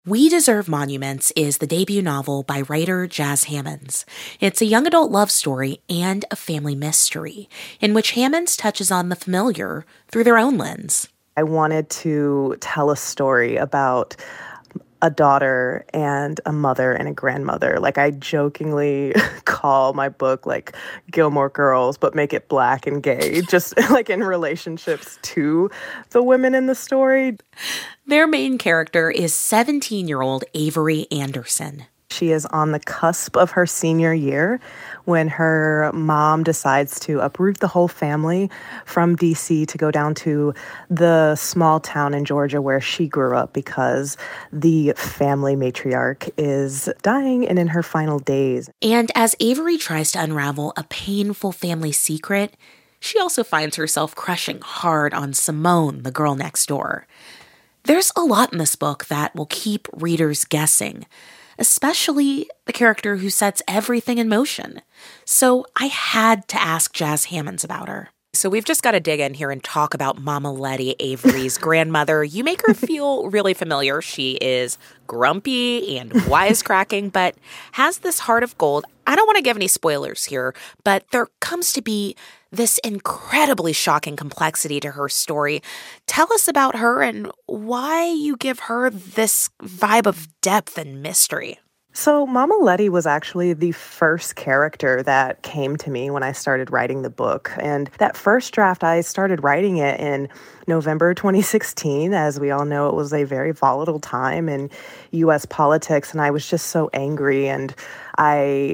We Deserve Monuments is the debut novel by writer Jas Hammonds. It's a young adult love story and a family mystery, in which Hammonds touches on the familiar through their own lens. I wanted to tell a story about a daughter and a mother and a grandmother. Like, I jokingly call my book like Gilmore Girls, but make it Black and gay, just like in relationships to the women in the story. Their main character is 17-year-old Avery Anderson. She is on the cusp of her senior year when her mom decides to uproot the whole family from D.C. to go down to the small town in Georgia where she grew up because the family matriarch is dying and in her final days. And as Avery tries to unravel a painful family secret, she also finds herself crushing hard on Simone, the girl next door. There's a lot in this book that will keep readers guessing, especially the character who sets everything in motion. So I had to ask Jas Hammonds about her. So we've just got to dig in here and talk about Mama Letty, Avery's grandmother. You make her feel really familiar. She is grumpy and wisecracking, but has this heart of gold. I don't want to give any spoilers here, but there comes to be this incredibly shocking complexity to her story. Tell us about her and why you give her this vibe of depth and mystery. So Mama Letty was actually the first character that came to me when I started writing the book. And that first draft, I started writing it in November 2016. As we all know, it was a very volatile time in U.S. politics, and I was just so angry, and I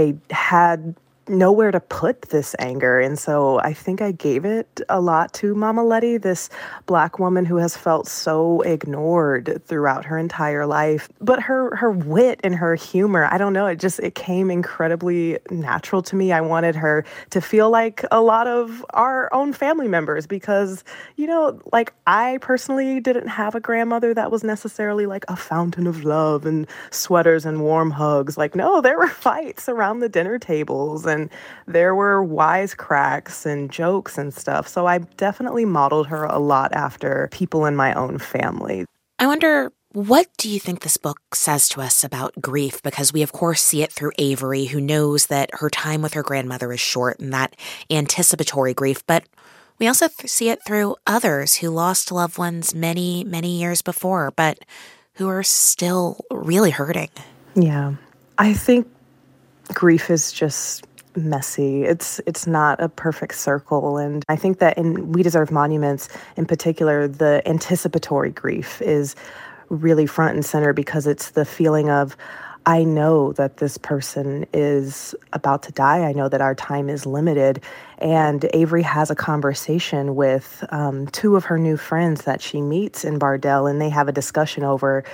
had nowhere to put this anger. And so I think I gave it a lot to Mama Letty, this Black woman who has felt so ignored throughout her entire life. But her wit and her humor, I don't know, it came incredibly natural to me. I wanted her to feel like a lot of our own family members because, like, I personally didn't have a grandmother that was necessarily like a fountain of love and sweaters and warm hugs. Like, no, there were fights around the dinner tables and there were wisecracks and jokes and stuff. So I definitely modeled her a lot after people in my own family. I wonder, what do you think this book says to us about grief? Because we, of course, see it through Avery, who knows that her time with her grandmother is short and that anticipatory grief. But we also see it through others who lost loved ones many, many years before, but who are still really hurting. Yeah. I think grief is just messy. It's not a perfect circle. And I think that in We Deserve Monuments, in particular, the anticipatory grief is really front and center because it's the feeling of, I know that this person is about to die. I know that our time is limited. And Avery has a conversation with two of her new friends that she meets in Bardell, and they have a discussion over,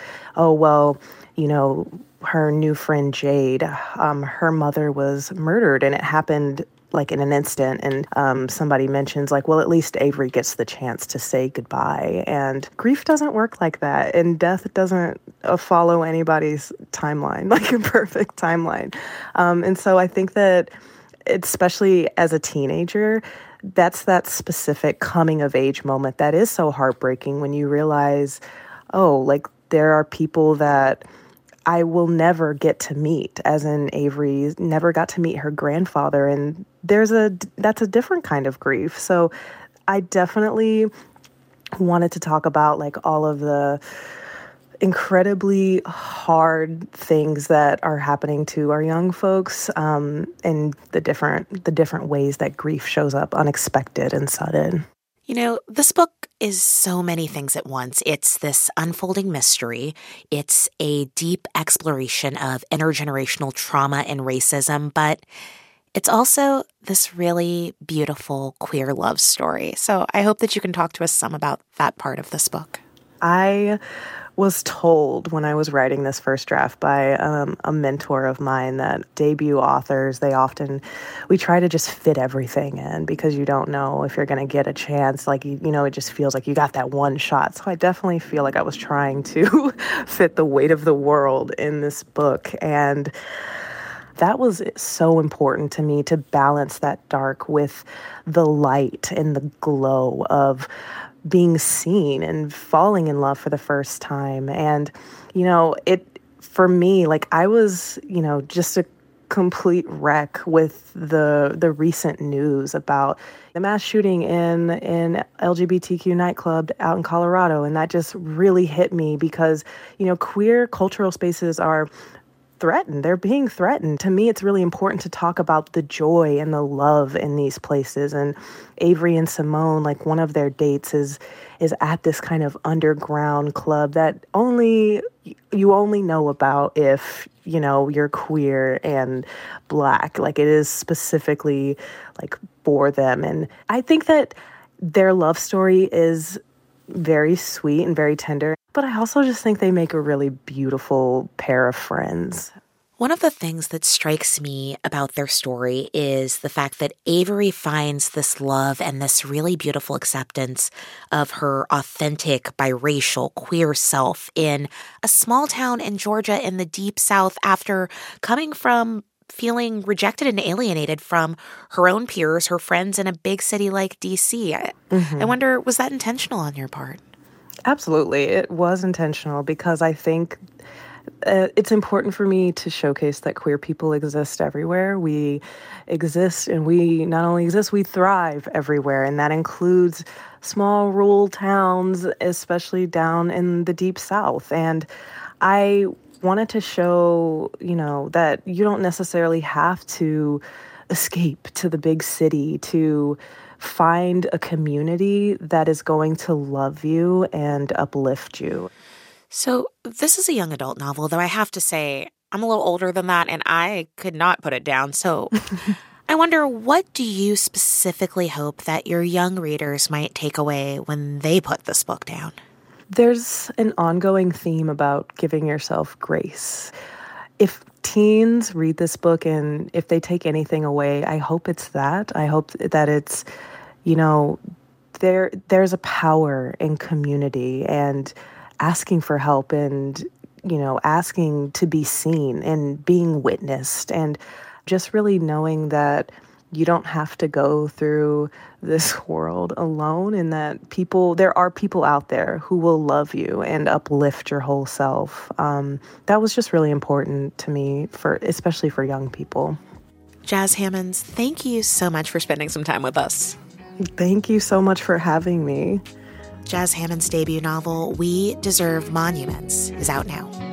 her new friend Jade, her mother was murdered and it happened like in an instant. And somebody mentions like, well, at least Avery gets the chance to say goodbye. And grief doesn't work like that. And death doesn't follow anybody's timeline, like a perfect timeline. And so I think that especially as a teenager, that's that specific coming of age moment that is so heartbreaking when you realize, there are people that I will never get to meet, as in Avery never got to meet her grandfather. And that's a different kind of grief. So I definitely wanted to talk about like all of the incredibly hard things that are happening to our young folks, and the different ways that grief shows up unexpected and sudden. This book is so many things at once. It's this unfolding mystery. It's a deep exploration of intergenerational trauma and racism, but it's also this really beautiful queer love story. So I hope that you can talk to us some about that part of this book. I was told when I was writing this first draft by a mentor of mine that debut authors, we try to just fit everything in because you don't know if you're going to get a chance. Like, it just feels like you got that one shot. So I definitely feel like I was trying to fit the weight of the world in this book. And that was so important to me, to balance that dark with the light and the glow of being seen and falling in love for the first time. And For me, like I was, just a complete wreck with the recent news about the mass shooting in LGBTQ nightclub out in Colorado, and that just really hit me because queer cultural spaces are threatened. They're being threatened. To me, it's really important to talk about the joy and the love in these places. And Avery and Simone, like one of their dates is at this kind of underground club that you only know about if, you're queer and Black. Like it is specifically like for them. And I think that their love story is very sweet and very tender. But I also just think they make a really beautiful pair of friends. One of the things that strikes me about their story is the fact that Avery finds this love and this really beautiful acceptance of her authentic, biracial, queer self in a small town in Georgia in the Deep South after coming from feeling rejected and alienated from her own peers, her friends in a big city like D.C. I wonder, was that intentional on your part? Absolutely. It was intentional because I think it's important for me to showcase that queer people exist everywhere. We exist, and we not only exist, we thrive everywhere. And that includes small rural towns, especially down in the Deep South. And I wanted to show, that you don't necessarily have to escape to the big city to find a community that is going to love you and uplift you. So this is a young adult novel, though I have to say I'm a little older than that and I could not put it down. So I wonder, what do you specifically hope that your young readers might take away when they put this book down? There's an ongoing theme about giving yourself grace. If teens read this book and if they take anything away, I hope it's that. I hope that it's, there's a power in community and asking for help and, asking to be seen and being witnessed and just really knowing that you don't have to go through this world alone and that there are people out there who will love you and uplift your whole self. That was just really important to me, especially for young people. Jas Hammonds, thank you so much for spending some time with us. Thank you so much for having me. Jas Hammonds' debut novel, We Deserve Monuments, is out now.